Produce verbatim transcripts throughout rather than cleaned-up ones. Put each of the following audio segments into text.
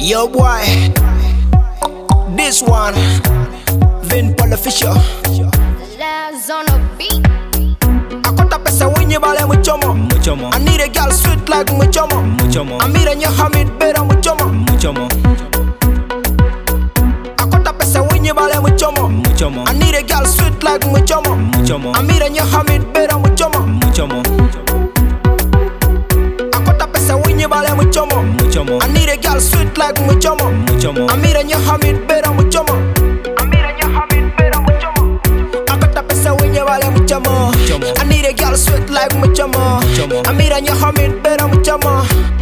Yo boy, this one, Vin Paul Fisher. Laz on a beat. Akota pesa winyi bale muchomo. Muchomo. I need a girl sweet like muchomo. Muchomo. Amira nya hamid bera muchomo. Muchomo. Akota pesa winyi bale muchomo. Muchomo. I need a girl sweet like muchomo. Muchomo. Amira nya hamid bera muchomo. Muchomo. Akota pesa winyi bale muchomo. Muchomo. I need a girl sweet like muchomo. Muchomo. Amira nya hamid bera muchomo. Amira nya hamid bera muchomo. Akota pesa winyi bale muchomo. I need a girl sweet like muchomo. Amira nya hamid bera muchomo.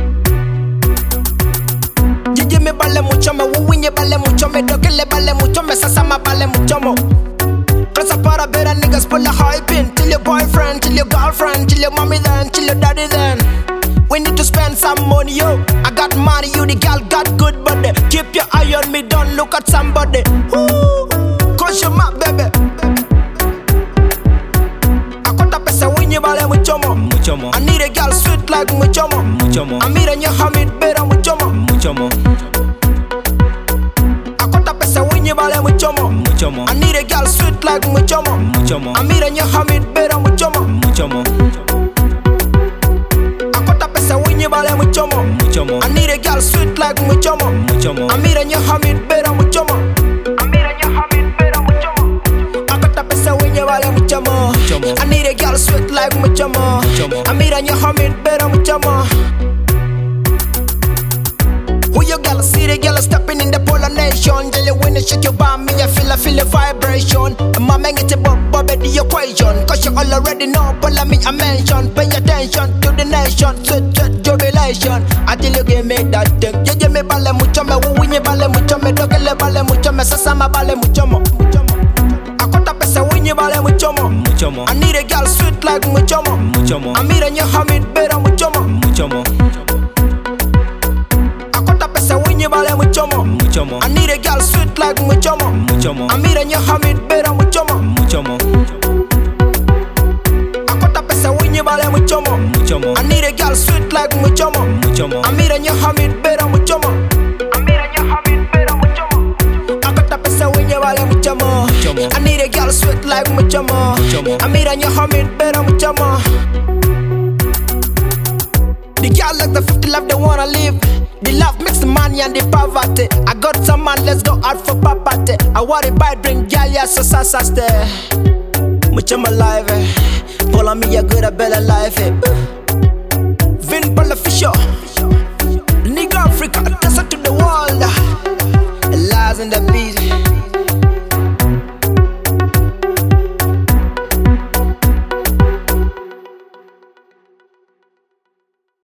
Jiji me bale muchomo, wuwinye bale muchomo, dokele bale muchomo, sasama bale muchomo. Cause I para better niggas pull a hype in. Till your boyfriend, till your girlfriend, till your mommy then, till your daddy then. We need to spend some money, yo. I got money, you the girl got good body. Keep your eye on me, don't look at somebody. Ooh, cause you're my baby. Akota pesa winyi bale muchomo. Muchomo. I need a girl sweet like muchomo. Muchomo. Amira nya hamid bera muchomo. Muchomo. Akota pesa winyi bale muchomo. Muchomo. I need a girl sweet like muchomo. Muchomo. Amira nya hamid bera muchomo. Muchomo. Akota pesa winyi bale muchomo. Muchomo. I need a girl sweet like muchomo. Muchomo. Amira nya hamid bera muchomo. Amira nya hamid bera muchomo. Akota pesa winyi bale muchomo. Muchomo. I need a girl sweet like muchomo. Muchomo. Amira nya hamid bera muchomo. Who you girl see the girl stepping in the polar nation? Tell you when you shake your bum, me I feel I feel a vibration. My man get a bob bob at the equation. Cause you all already know, but let me I mention. Pay attention to the nation, sweet sweet jubilation. Until you give me that thing. You give me bale mucho me, who win you bale mucho me, dokele bale mucho me, sasama bale mucho mo. Akota pesa win you bale mucho mo. Muchomo. I need a girl sweet like mucho mo. Muchomo. Amira nya hamid bera mucho mo. Muchomo. Akota pesa winyi bale muchomo. Muchomo. I need a girl sweet like muchomo. Muchomo. Amira nya hamid bera muchomo. Muchomo. Akota pesa winyi bale muchomo. Muchomo. I need a girl sweet like muchomo. Muchomo. Amira nya hamid bera muchomo. Amira nya hamid bera muchomo. Akota pesa winyi bale muchomo. Muchomo. I need a girl sweet like muchomo. Muchomo. Amira nya hamid bera muchomo. The girl like the fifty life they wanna live. The love mix the money and the poverty. I got some man, let's go out for party. I want to buy drink, girl, yeah, so so so stay. Much of my life, eh. Follow me, a good, a better life, eh. Vin Paul Fisher, nigga Africa, that's to the world. Lies in the beat.